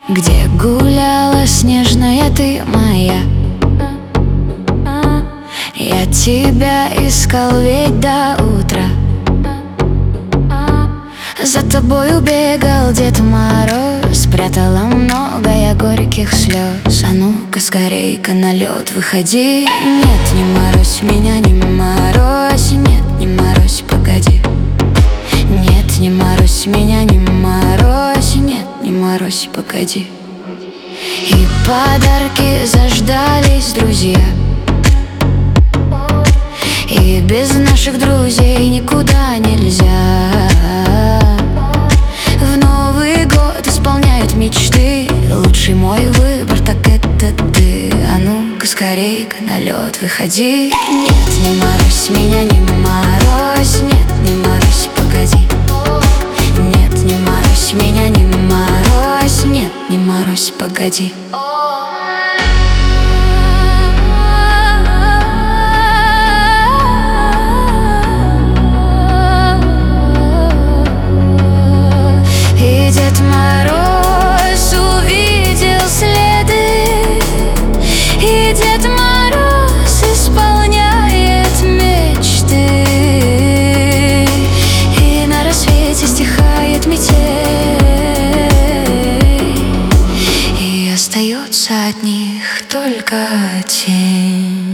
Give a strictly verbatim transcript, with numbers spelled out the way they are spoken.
Где гуляла снежная ты моя? Я тебя искал ведь до утра. За тобой убегал Дед Мороз, спрятала много я горьких слез. А ну-ка скорей-ка на лед выходи. Нет, не морозь меня, не морозь. Нет, не морозь, погоди. Нет, не морозь меня, не морозь. Нет, не морозь, погоди. И подарки заждались друзья, и без наших друзей никуда нельзя. В Новый год исполняют мечты. Лучший мой выбор, так это ты. А ну-ка скорей-ка на лед выходи. Нет, не морозь меня, не морозь. Нет, не морозь, погоди. Нет, не морозь меня, не морозь. Нет, не морозь, погоди. И Дед Мороз увидел следы, и Дед Мороз исполняет мечты. И на рассвете стихает метель, и остается от них только тень.